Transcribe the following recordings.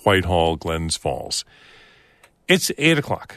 Whitehall, Glens Falls. It's 8 o'clock.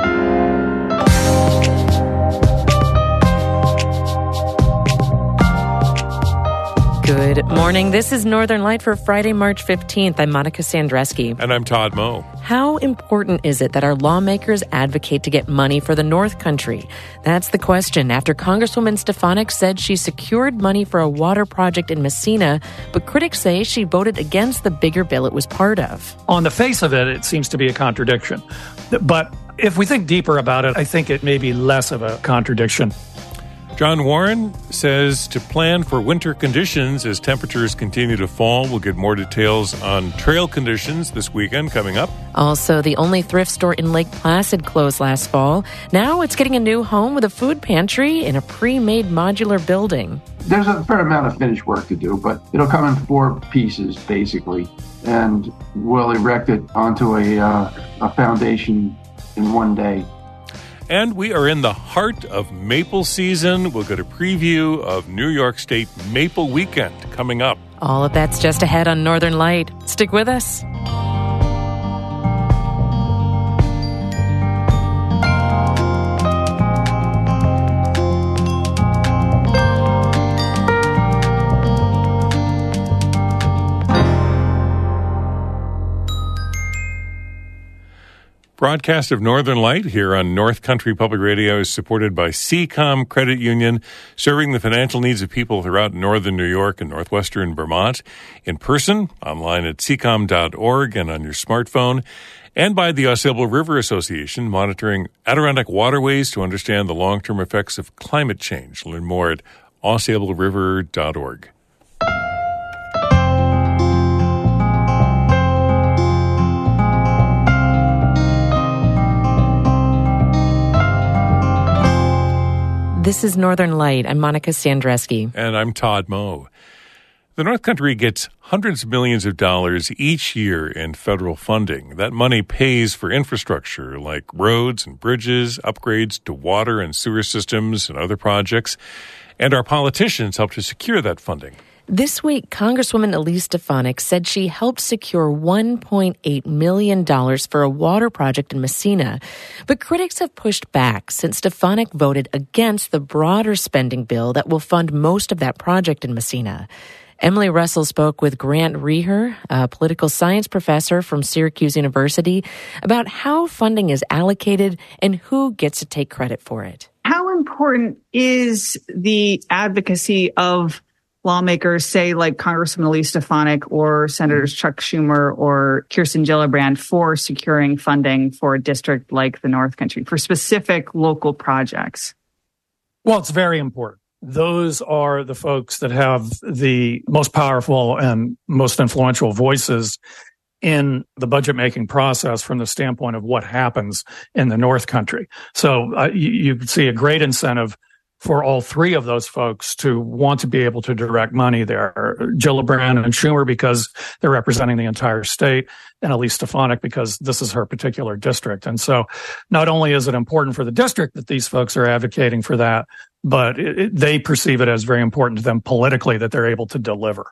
Good morning. This is Northern Light for Friday, March 15th. I'm Monica Sandreski. And I'm Todd Moe. How important is it that our lawmakers advocate to get money for the North Country? That's the question after Congresswoman Stefanik said she secured money for a water project in Messina, but critics say she voted against the bigger bill it was part of. On the face of it, it seems to be a contradiction. But if we think deeper about it, I think it may be less of a contradiction. John Warren says to plan for winter conditions as temperatures continue to fall. We'll get more details on trail conditions this weekend coming up. Also, the only thrift store in Lake Placid closed last fall. Now it's getting a new home with a food pantry in a pre-made modular building. There's a fair amount of finished work to do, but it'll come in 4 pieces, basically, and we'll erect it onto a foundation in one day. And we are in the heart of maple season. We'll get a preview of New York State Maple Weekend coming up. All of that's just ahead on Northern Light. Stick with us. Broadcast of Northern Light here on North Country Public Radio is supported by Seacom Credit Union, serving the financial needs of people throughout northern New York and northwestern Vermont, in person, online at seacom.org and on your smartphone, and by the AuSable River Association, monitoring Adirondack waterways to understand the long-term effects of climate change. Learn more at AuSableRiver.org. This is Northern Light. I'm Monica Sandreski. And I'm Todd Moe. The North Country gets hundreds of millions of dollars each year in federal funding. That money pays for infrastructure like roads and bridges, upgrades to water and sewer systems and other projects. And our politicians help to secure that funding. This week, Congresswoman Elise Stefanik said she helped secure $1.8 million for a water project in Messina. But critics have pushed back since Stefanik voted against the broader spending bill that will fund most of that project in Messina. Emily Russell spoke with Grant Reher, a political science professor from Syracuse University, about how funding is allocated and who gets to take credit for it. How important is the advocacy of lawmakers, say like Congresswoman Elise Stefanik or Senators Chuck Schumer or Kirsten Gillibrand, for securing funding for a district like the North Country, for specific local projects? Well, it's very important. Those are the folks that have the most powerful and most influential voices in the budget-making process from the standpoint of what happens in the North Country. So you see a great incentive for all 3 of those folks to want to be able to direct money there. Gillibrand and Schumer because they're representing the entire state, and Elise Stefanik because this is her particular district. And so not only is it important for the district that these folks are advocating for that, but they perceive it as very important to them politically that they're able to deliver.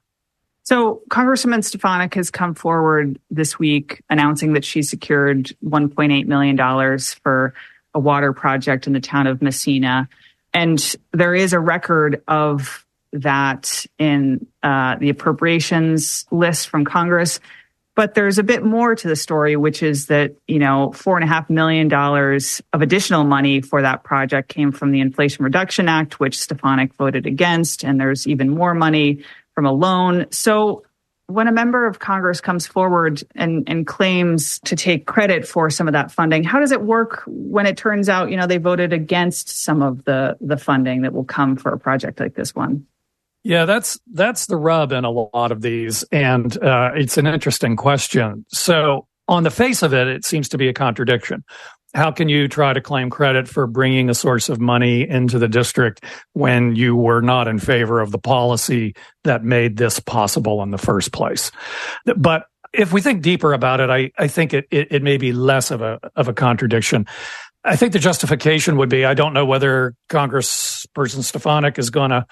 So Congresswoman Stefanik has come forward this week announcing that she secured $1.8 million for a water project in the town of Messina. And there is a record of that in the appropriations list from Congress. But there's a bit more to the story, which is that, $4.5 million of additional money for that project came from the Inflation Reduction Act, which Stefanik voted against. And there's even more money from a loan. So when a member of Congress comes forward and claims to take credit for some of that funding, how does it work when it turns out, they voted against some of the funding that will come for a project like this one? Yeah, that's the rub in a lot of these. And it's an interesting question. So on the face of it, it seems to be a contradiction. How can you try to claim credit for bringing a source of money into the district when you were not in favor of the policy that made this possible in the first place? But if we think deeper about it, I think it may be less of a contradiction. I think the justification would be, I don't know whether Congressperson Stefanik is going to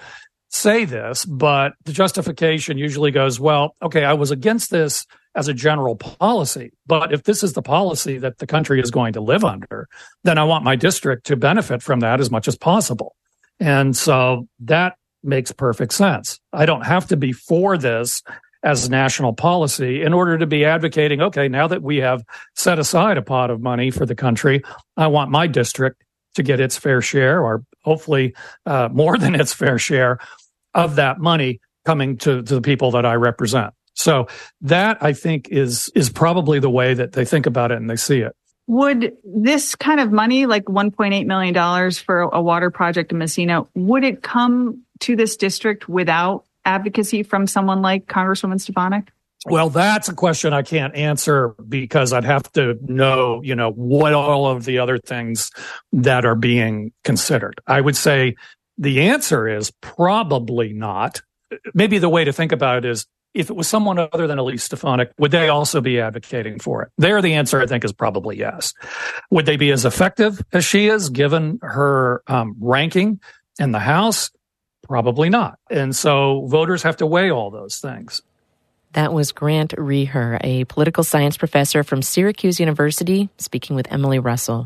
say this, but the justification usually goes, well, okay, I was against this as a general policy, but if this is the policy that the country is going to live under, then I want my district to benefit from that as much as possible. And so that makes perfect sense. I don't have to be for this as national policy in order to be advocating, okay, now that we have set aside a pot of money for the country, I want my district to get its fair share, or hopefully more than its fair share of that money coming to the people that I represent. So that, I think, is probably the way that they think about it and they see it. Would this kind of money, like $1.8 million for a water project in Messina, would it come to this district without advocacy from someone like Congresswoman Stefanik? Well, that's a question I can't answer because I'd have to know, what all of the other things that are being considered. I would say the answer is probably not. Maybe the way to think about it is, if it was someone other than Elise Stefanik, would they also be advocating for it? There, the answer, I think, is probably yes. Would they be as effective as she is, given her ranking in the House? Probably not. And so voters have to weigh all those things. That was Grant Reher, a political science professor from Syracuse University, speaking with Emily Russell.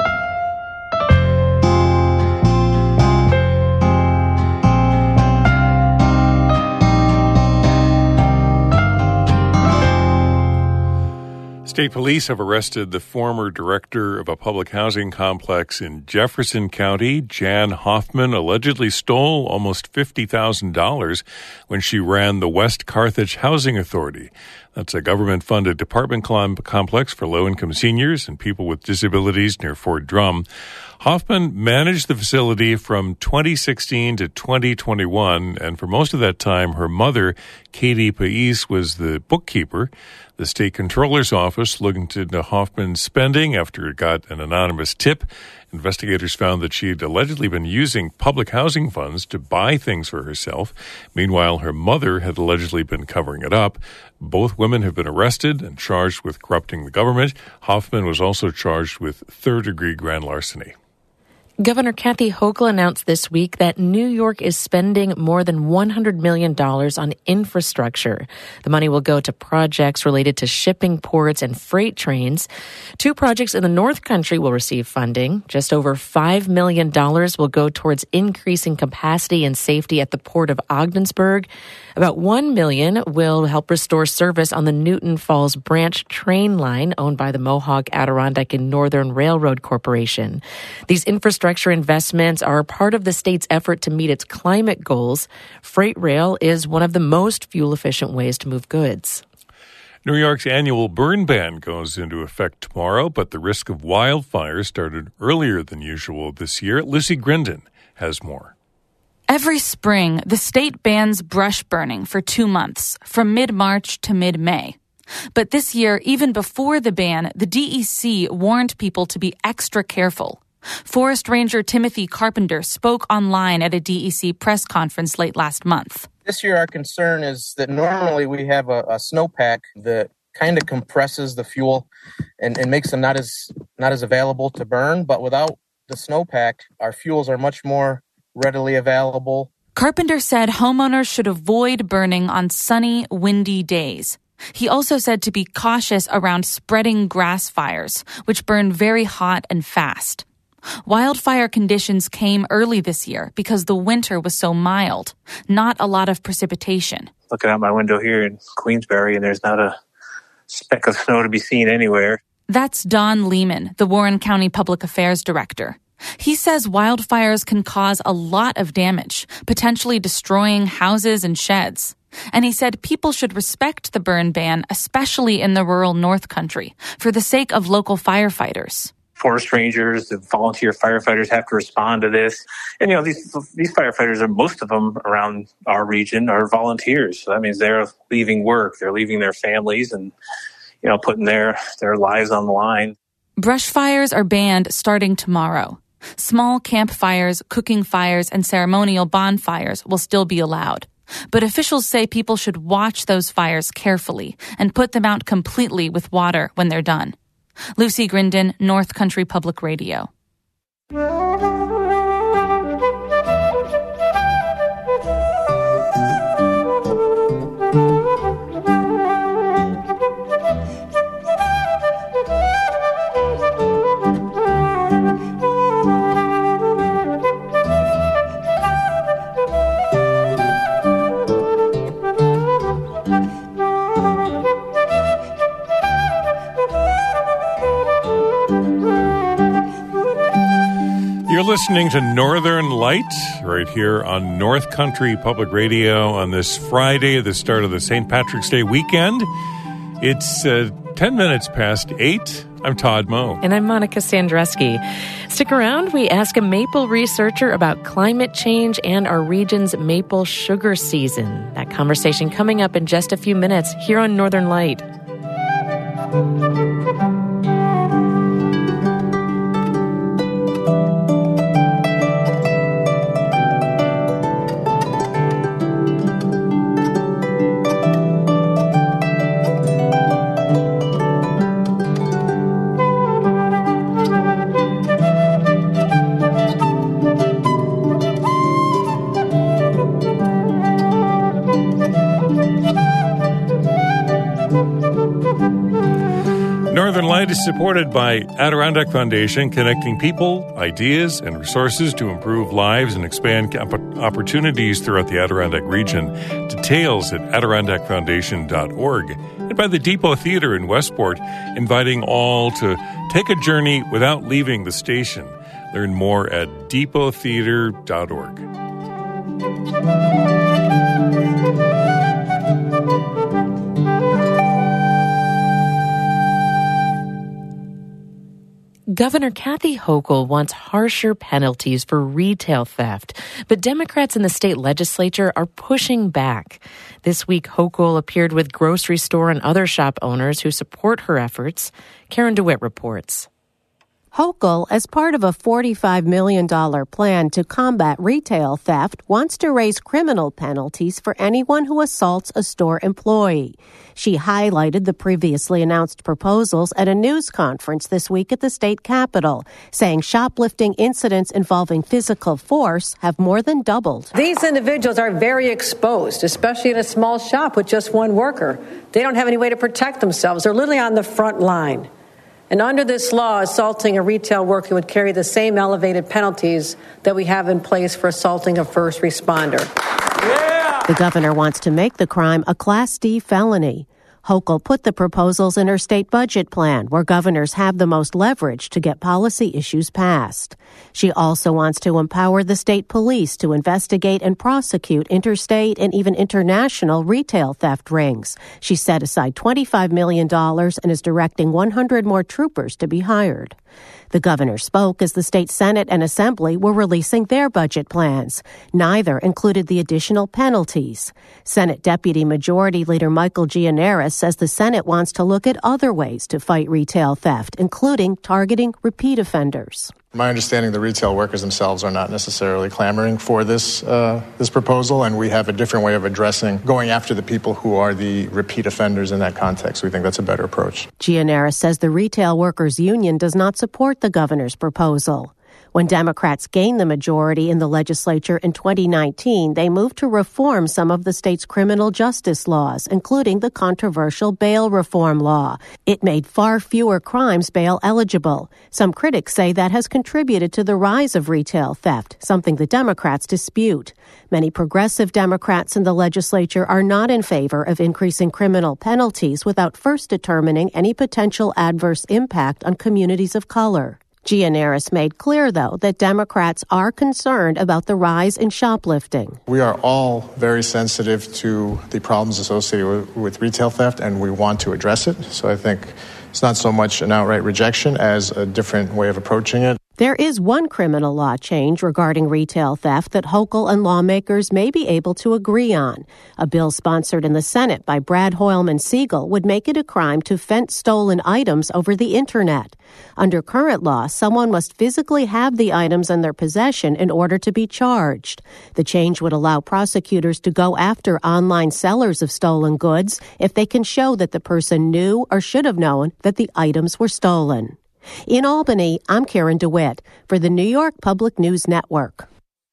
State police have arrested the former director of a public housing complex in Jefferson County. Jan Hoffman allegedly stole almost $50,000 when she ran the West Carthage Housing Authority. That's a government-funded apartment complex for low-income seniors and people with disabilities near Fort Drum. Hoffman managed the facility from 2016 to 2021, and for most of that time, her mother, Katie Pais, was the bookkeeper. The state controller's office looked into Hoffman's spending after it got an anonymous tip. Investigators found that she had allegedly been using public housing funds to buy things for herself. Meanwhile, her mother had allegedly been covering it up. Both women have been arrested and charged with corrupting the government. Hoffman was also charged with third-degree grand larceny. Governor Kathy Hochul announced this week that New York is spending more than $100 million on infrastructure. The money will go to projects related to shipping ports and freight trains. 2 projects in the North Country will receive funding. Just over $5 million will go towards increasing capacity and safety at the port of Ogdensburg. About $1 million will help restore service on the Newton Falls Branch train line owned by the Mohawk, Adirondack, and Northern Railroad Corporation. These infrastructure investments are part of the state's effort to meet its climate goals. Freight rail is one of the most fuel-efficient ways to move goods. New York's annual burn ban goes into effect tomorrow, but the risk of wildfires started earlier than usual this year. Lucy Grindon has more. Every spring, the state bans brush burning for 2 months, from mid-March to mid-May. But this year, even before the ban, the DEC warned people to be extra careful. Forest Ranger Timothy Carpenter spoke online at a DEC press conference late last month. This year, our concern is that normally we have a snowpack that kind of compresses the fuel and makes them not as available to burn. But without the snowpack, our fuels are much more readily available. Carpenter said homeowners should avoid burning on sunny, windy days. He also said to be cautious around spreading grass fires, which burn very hot and fast. Wildfire conditions came early this year because the winter was so mild, not a lot of precipitation. Looking out my window here in Queensbury, and there's not a speck of snow to be seen anywhere. That's Don Lehman, the Warren County Public Affairs Director. He says wildfires can cause a lot of damage, potentially destroying houses and sheds. And he said people should respect the burn ban, especially in the rural North Country, for the sake of local firefighters. Forest rangers, the volunteer firefighters have to respond to this. And, these firefighters, most of them around our region, are volunteers. So that means they're leaving work, they're leaving their families and, putting their lives on the line. Brush fires are banned starting tomorrow. Small campfires, cooking fires, and ceremonial bonfires will still be allowed. But officials say people should watch those fires carefully and put them out completely with water when they're done. Lucy Grindon, North Country Public Radio. listening to Northern Light right here on North Country Public Radio on this Friday, the start of the St. Patrick's Day weekend. It's 10 minutes past 8. I'm Todd Moe. And I'm Monica Sandreski. Stick around. We ask a maple researcher about climate change and our region's maple sugar season. That conversation coming up in just a few minutes here on Northern Light. Northern Light is supported by Adirondack Foundation, connecting people, ideas, and resources to improve lives and expand opportunities throughout the Adirondack region. Details at adirondackfoundation.org. And by the Depot Theater in Westport, inviting all to take a journey without leaving the station. Learn more at depottheater.org. Governor Kathy Hochul wants harsher penalties for retail theft, but Democrats in the state legislature are pushing back. This week, Hochul appeared with grocery store and other shop owners who support her efforts. Karen DeWitt reports. Hochul, as part of a $45 million plan to combat retail theft, wants to raise criminal penalties for anyone who assaults a store employee. She highlighted the previously announced proposals at a news conference this week at the state capitol, saying shoplifting incidents involving physical force have more than doubled. These individuals are very exposed, especially in a small shop with just one worker. They don't have any way to protect themselves. They're literally on the front line. And under this law, assaulting a retail worker would carry the same elevated penalties that we have in place for assaulting a first responder. Yeah! The governor wants to make the crime a Class D felony. Hochul put the proposals in her state budget plan, where governors have the most leverage to get policy issues passed. She also wants to empower the state police to investigate and prosecute interstate and even international retail theft rings. She set aside $25 million and is directing 100 more troopers to be hired. The governor spoke as the state Senate and Assembly were releasing their budget plans. Neither included the additional penalties. Senate Deputy Majority Leader Michael Gianaris says the Senate wants to look at other ways to fight retail theft, including targeting repeat offenders. My understanding, the retail workers themselves are not necessarily clamoring for this proposal, and we have a different way of addressing going after the people who are the repeat offenders in that context. We think that's a better approach. Gianaris says the Retail Workers Union does not support the governor's proposal. When Democrats gained the majority in the legislature in 2019, they moved to reform some of the state's criminal justice laws, including the controversial bail reform law. It made far fewer crimes bail eligible. Some critics say that has contributed to the rise of retail theft, something the Democrats dispute. Many progressive Democrats in the legislature are not in favor of increasing criminal penalties without first determining any potential adverse impact on communities of color. Gianaris made clear, though, that Democrats are concerned about the rise in shoplifting. We are all very sensitive to the problems associated with retail theft, and we want to address it. So I think it's not so much an outright rejection as a different way of approaching it. There is one criminal law change regarding retail theft that Hochul and lawmakers may be able to agree on. A bill sponsored in the Senate by Brad Hoylman Siegel would make it a crime to fence stolen items over the Internet. Under current law, someone must physically have the items in their possession in order to be charged. The change would allow prosecutors to go after online sellers of stolen goods if they can show that the person knew or should have known that the items were stolen. In Albany, I'm Karen DeWitt for the New York Public News Network.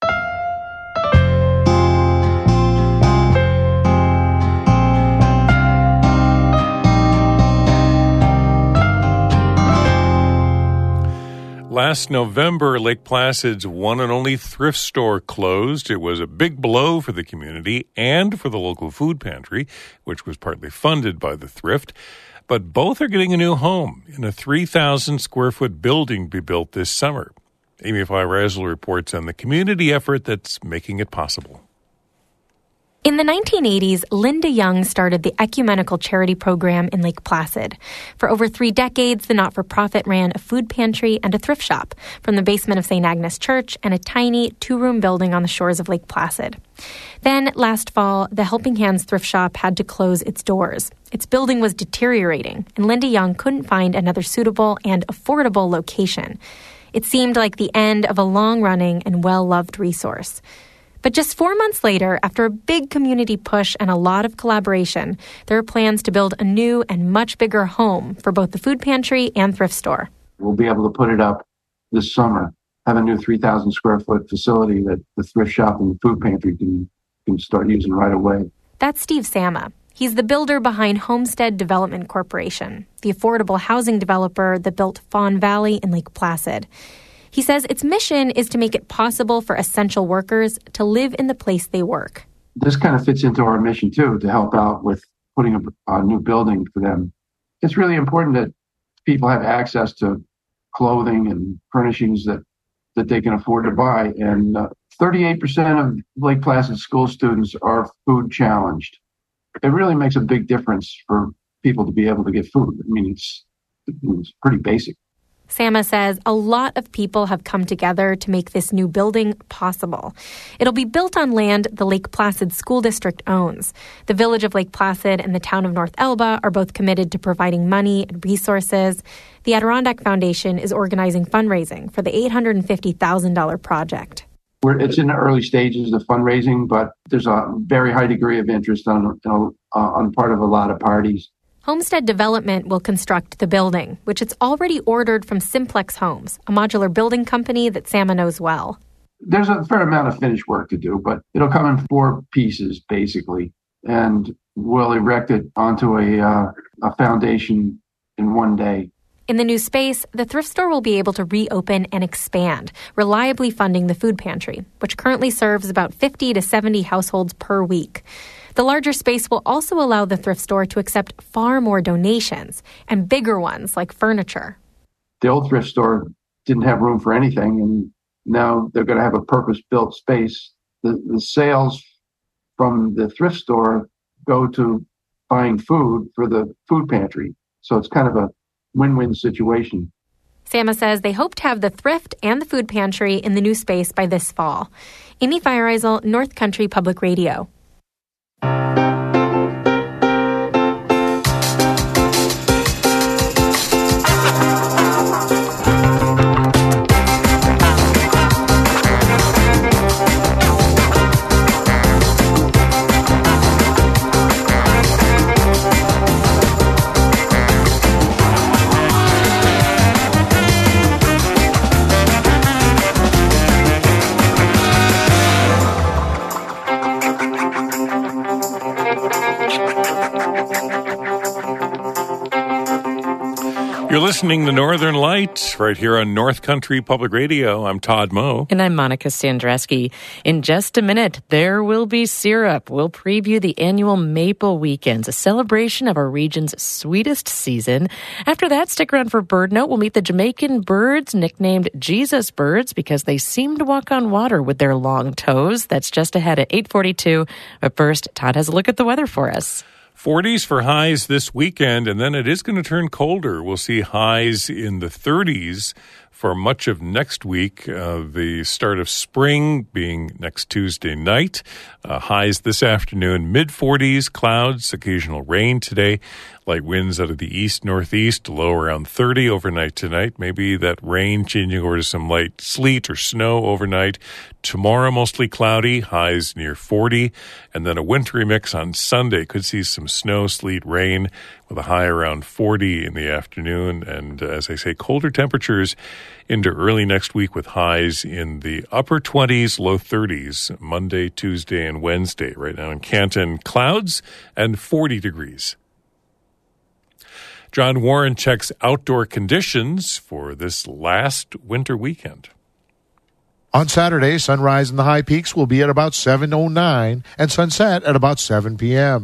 Last November, Lake Placid's one and only thrift store closed. It was a big blow for the community and for the local food pantry, which was partly funded by the thrift. But both are getting a new home in a 3,000 square foot building to be built this summer. Amy Feirazel reports on the community effort that's making it possible. In the 1980s, Linda Young started the Ecumenical Charity Program in Lake Placid. For over 3 decades, the not-for-profit ran a food pantry and a thrift shop from the basement of St. Agnes Church and a tiny 2-room building on the shores of Lake Placid. Then, last fall, the Helping Hands thrift shop had to close its doors. Its building was deteriorating, and Linda Young couldn't find another suitable and affordable location. It seemed like the end of a long-running and well-loved resource. But just 4 months later, after a big community push and a lot of collaboration, there are plans to build a new and much bigger home for both the food pantry and thrift store. We'll be able to put it up this summer, have a new 3,000 square foot facility that the thrift shop and the food pantry can start using right away. That's Steve Sama. He's the builder behind Homestead Development Corporation, the affordable housing developer that built Fawn Valley in Lake Placid. He says its mission is to make it possible for essential workers to live in the place they work. This kind of fits into our mission, too, to help out with putting a new building for them. It's really important that people have access to clothing and furnishings that they can afford to buy. And 38% of Lake Placid school students are food challenged. It really makes a big difference for people to be able to get food. I mean, it's pretty basic. Sama says a lot of people have come together to make this new building possible. It'll be built on land the Lake Placid School District owns. The village of Lake Placid and the town of North Elba are both committed to providing money and resources. The Adirondack Foundation is organizing fundraising for the $850,000 project. It's in the early stages of fundraising, but there's a very high degree of interest on part of a lot of parties. Homestead Development will construct the building, which it's already ordered from Simplex Homes, a modular building company that Sama knows well. There's a fair amount of finished work to do, but it'll come in 4 pieces, basically, and we'll erect it onto a foundation in 1 day. In the new space, the thrift store will be able to reopen and expand, reliably funding the food pantry, which currently serves about 50 to 70 households per week. The larger space will also allow the thrift store to accept far more donations, and bigger ones like furniture. The old thrift store didn't have room for anything, and now they're going to have a purpose-built space. The sales from the thrift store go to buying food for the food pantry. So it's kind of a win-win situation. Sama says they hope to have the thrift and the food pantry in the new space by this fall. Amy Feirazel, North Country Public Radio. You're listening to Northern Light right here on North Country Public Radio. I'm Todd Moe. And I'm Monica Sandreski. In just a minute, there will be syrup. We'll preview the annual Maple Weekends, a celebration of our region's sweetest season. After that, stick around for Bird Note. We'll meet the Jamaican birds, nicknamed Jesus birds, because they seem to walk on water with their long toes. That's just ahead at 8:42. But first, Todd has a look at the weather for us. 40s for highs this weekend, and then it is going to turn colder. We'll see highs in the 30s for much of next week. The start of spring being next Tuesday night. Highs this afternoon, mid-40s, clouds, occasional rain today. Light winds out of the east-northeast, low around 30 overnight tonight. Maybe that rain changing over to some light sleet or snow overnight. Tomorrow, mostly cloudy, highs near 40. And then a wintry mix on Sunday. Could see some snow, sleet, rain with a high around 40 in the afternoon. And as I say, colder temperatures into early next week with highs in the upper 20s, low 30s, Monday, Tuesday, and Wednesday. Right now in Canton, clouds and 40 degrees. John Warren checks outdoor conditions for this last winter weekend. On Saturday, sunrise in the high peaks will be at about 7:09 and sunset at about 7 p.m.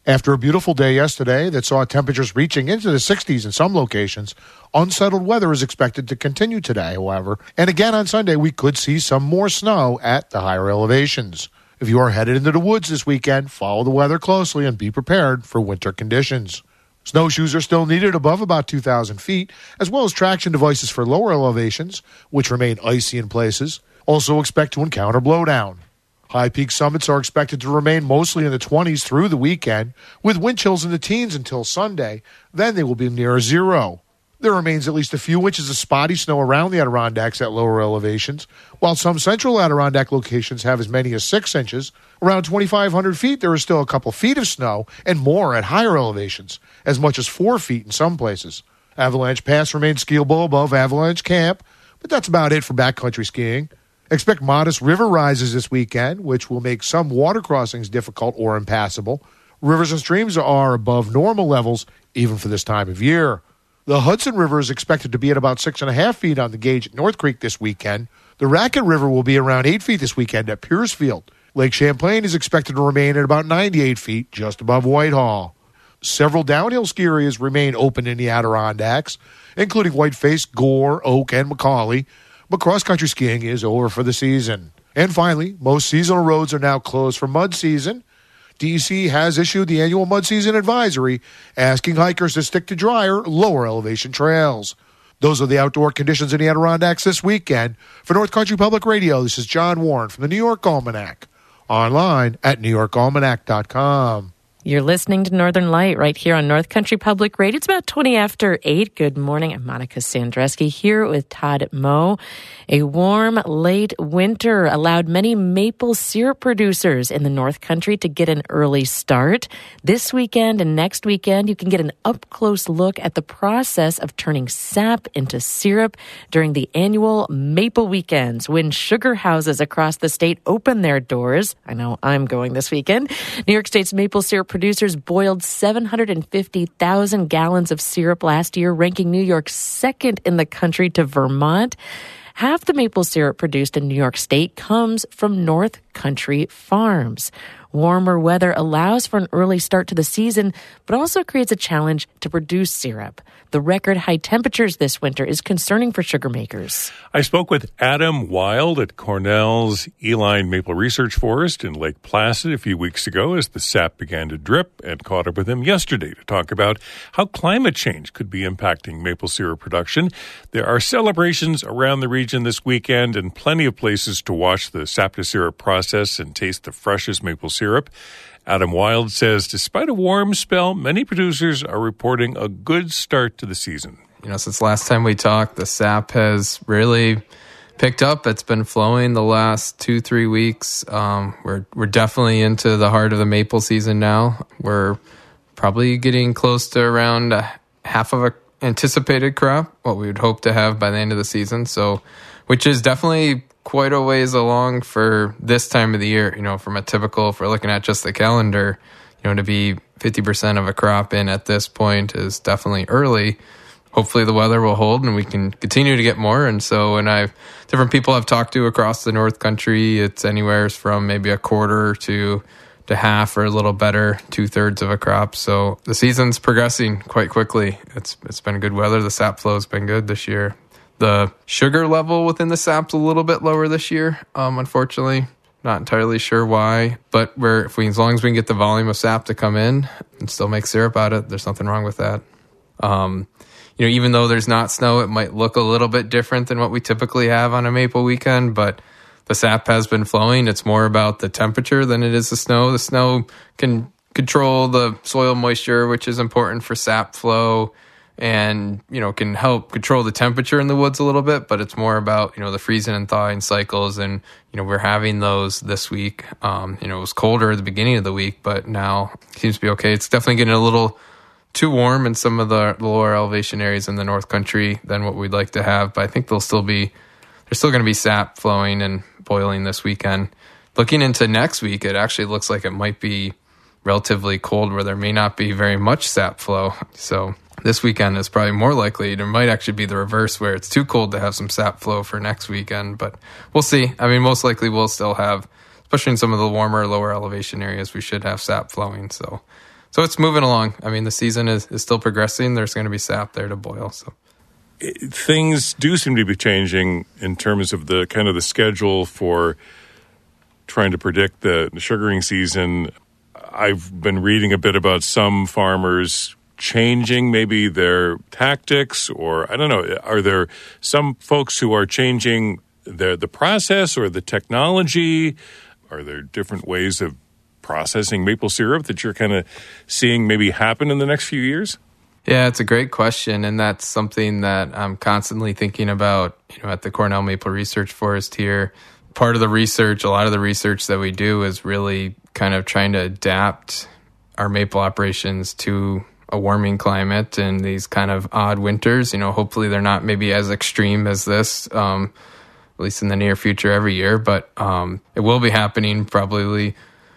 After a beautiful day yesterday that saw temperatures reaching into the 60s in some locations, unsettled weather is expected to continue today, however. And again on Sunday, we could see some more snow at the higher elevations. If you are headed into the woods this weekend, follow the weather closely and be prepared for winter conditions. Snowshoes are still needed above about 2,000 feet, as well as traction devices for lower elevations, which remain icy in places. Also expect to encounter blowdown. High peak summits are expected to remain mostly in the 20s through the weekend, with wind chills in the teens until Sunday. Then they will be near zero. There remains at least a few inches of spotty snow around the Adirondacks at lower elevations, while some central Adirondack locations have as many as 6 inches. Around 2,500 feet, there is still a couple feet of snow, and more at higher elevations, as much as 4 feet in some places. Avalanche Pass remains skiable above Avalanche Camp, but that's about it for backcountry skiing. Expect modest river rises this weekend, which will make some water crossings difficult or impassable. Rivers and streams are above normal levels, even for this time of year. The Hudson River is expected to be at about 6.5 feet on the gauge at North Creek this weekend. The Racket River will be around 8 feet this weekend at Piercefield. Lake Champlain is expected to remain at about 98 feet, just above Whitehall. Several downhill ski areas remain open in the Adirondacks, including Whiteface, Gore, Oak, and McCauley. But cross-country skiing is over for the season. And finally, most seasonal roads are now closed for mud season. DEC has issued the annual mud season advisory, asking hikers to stick to drier, lower elevation trails. Those are the outdoor conditions in the Adirondacks this weekend. For North Country Public Radio, this is John Warren from the New York Almanac. Online at NewYorkAlmanac.com. You're listening to Northern Light right here on North Country Public Radio. It's about 20 after 8. Good morning. I'm Monica Sandreski here with Todd Moe. A warm, late winter allowed many maple syrup producers in the North Country to get an early start. This weekend and next weekend, you can get an up-close look at the process of turning sap into syrup during the annual Maple Weekends, when sugar houses across the state open their doors. I know I'm going this weekend. New York State's maple syrup producers boiled 750,000 gallons of syrup last year, ranking New York second in the country to Vermont. Half the maple syrup produced in New York State comes from North Country farms. Warmer weather allows for an early start to the season, but also creates a challenge to produce syrup. The record high temperatures this winter is concerning for sugar makers. I spoke with Adam Wild at Cornell's Eline Maple Research Forest in Lake Placid a few weeks ago as the sap began to drip, and caught up with him yesterday to talk about how climate change could be impacting maple syrup production. There are celebrations around the region this weekend and plenty of places to watch the sap to syrup process and taste the freshest maple syrup. Adam Wild says despite a warm spell, many producers are reporting a good start to the season. Since last time we talked, the sap has really picked up. It's been flowing the last 2-3 weeks. We're definitely into the heart of the maple season now. We're probably getting close to around half of a anticipated crop, what we would hope to have by the end of the season. So, which is definitely quite a ways along for this time of the year. From a typical, if we're looking at just the calendar, to be 50% of a crop in at this point is definitely early. Hopefully the weather will hold and we can continue to get more. And so different people I've talked to across the North Country, it's anywhere from maybe a quarter to half or a little better, 2/3 of a crop. So the season's progressing quite quickly. It's been good weather. The sap flow's been good this year. The sugar level within the sap's a little bit lower this year, unfortunately. Not entirely sure why, but as long as we can get the volume of sap to come in and still make syrup out of it, there's nothing wrong with that. Even though there's not snow, it might look a little bit different than what we typically have on a maple weekend, but the sap has been flowing. It's more about the temperature than it is the snow. The snow can control the soil moisture, which is important for sap flow, and can help control the temperature in the woods a little bit, but it's more about the freezing and thawing cycles, and we're having those this week. It was colder at the beginning of the week, but now it seems to be okay. It's definitely getting a little too warm in some of the lower elevation areas in the North Country than what we'd like to have, but I think there's still going to be sap flowing and boiling this weekend. Looking into next week, it actually looks like it might be relatively cold where there may not be very much sap flow. So this weekend is probably more likely. There might actually be the reverse where it's too cold to have some sap flow for next weekend, but we'll see. Most likely we'll still have, especially in some of the warmer, lower elevation areas, we should have sap flowing. So So it's moving along. I mean, the season is still progressing. There's going to be sap there to boil. So things do seem to be changing in terms of the kind of the schedule for trying to predict the sugaring season. I've been reading a bit about some farmers changing maybe their tactics, or I don't know, are there some folks who are changing the process or the technology? Are there different ways of processing maple syrup that you're kind of seeing maybe happen in the next few years? Yeah, it's a great question, and that's something that I'm constantly thinking about, at the Cornell Maple Research Forest here. Part of the research, a lot of the research that we do is really kind of trying to adapt our maple operations to a warming climate and these kind of odd winters. Hopefully they're not maybe as extreme as this, at least in the near future every year, but it will be happening probably,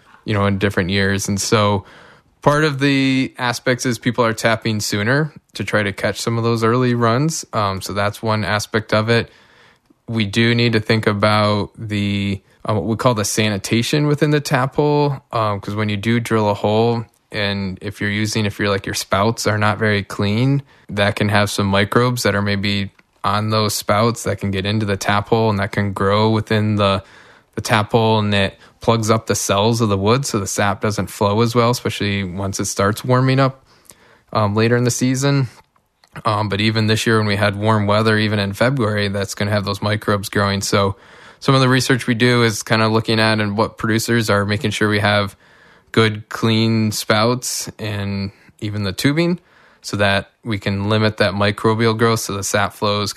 in different years. And so part of the aspects is people are tapping sooner to try to catch some of those early runs. So that's one aspect of it. We do need to think about the what we call the sanitation within the tap hole, because when you do drill a hole, and if your spouts are not very clean, that can have some microbes that are maybe on those spouts that can get into the tap hole, and that can grow within the tap hole, and it plugs up the cells of the wood so the sap doesn't flow as well, especially once it starts warming up later in the season. But even this year when we had warm weather, even in February, that's going to have those microbes growing. So some of the research we do is kind of looking at and what producers are making sure we have good, clean spouts and even the tubing so that we can limit that microbial growth so the sap flows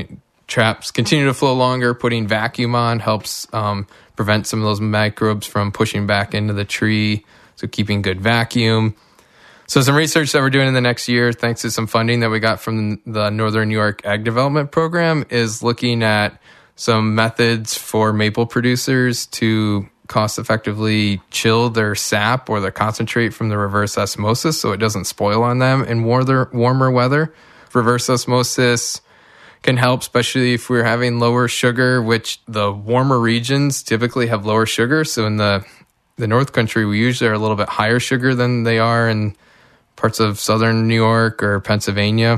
traps continue to flow longer. Putting vacuum on helps prevent some of those microbes from pushing back into the tree, so keeping good vacuum. So some research that we're doing in the next year, thanks to some funding that we got from the Northern New York Ag Development Program, is looking at some methods for maple producers to cost-effectively chill their sap or their concentrate from the reverse osmosis so it doesn't spoil on them in warmer weather. Reverse osmosis can help, especially if we're having lower sugar, which the warmer regions typically have lower sugar. So in the North Country, we usually are a little bit higher sugar than they are in parts of southern New York or Pennsylvania.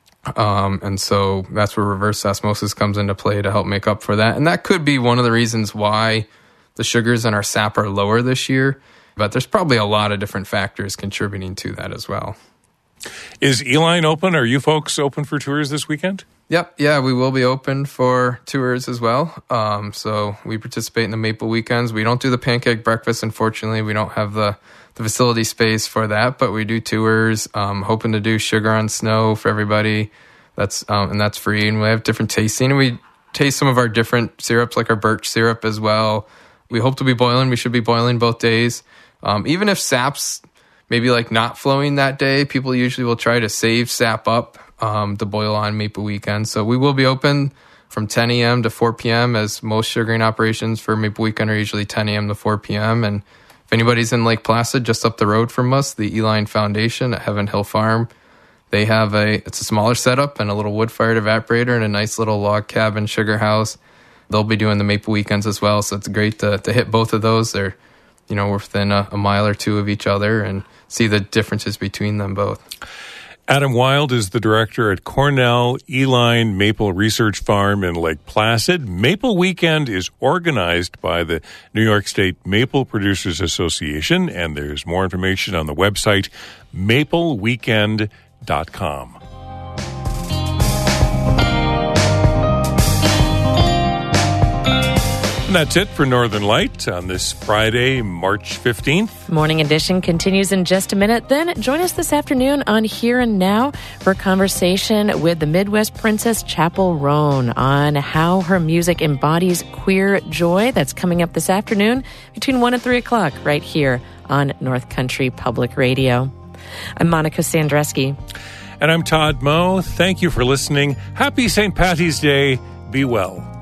And so that's where reverse osmosis comes into play to help make up for that. And that could be one of the reasons why the sugars in our sap are lower this year. But there's probably a lot of different factors contributing to that as well. Is Eline open? Are you folks open for tours this weekend? Yep. Yeah, we will be open for tours as well. So we participate in the Maple Weekends. We don't do the pancake breakfast, unfortunately. We don't have the facility space for that, but we do tours, hoping to do sugar on snow for everybody. That's free, and we have different tasting, and we taste some of our different syrups, like our birch syrup as well. We hope to be boiling. We should be boiling both days. Even if sap's maybe like not flowing that day, people usually will try to save sap up to boil on Maple Weekend. So we will be open from 10 a.m. to 4 p.m. as most sugaring operations for Maple Weekend are usually 10 a.m. to 4 p.m. And if anybody's in Lake Placid, just up the road from us, the Eline Foundation at Heaven Hill Farm, they have it's a smaller setup and a little wood-fired evaporator and a nice little log cabin sugar house. They'll be doing the Maple Weekends as well, so it's great to hit both of those. They're, we're within a mile or two of each other and see the differences between them both. Adam Wild is the director at Cornell Eline Maple Research Farm in Lake Placid. Maple Weekend is organized by the New York State Maple Producers Association, and there's more information on the website mapleweekend.com. And that's it for Northern Light on this Friday, March 15th. Morning Edition continues in just a minute. Then join us this afternoon on Here and Now for a conversation with the Midwest Princess Chappell Roan on how her music embodies queer joy. That's coming up this afternoon between 1 and 3 o'clock right here on North Country Public Radio. I'm Monica Sandreski. And I'm Todd Moe. Thank you for listening. Happy St. Patty's Day. Be well.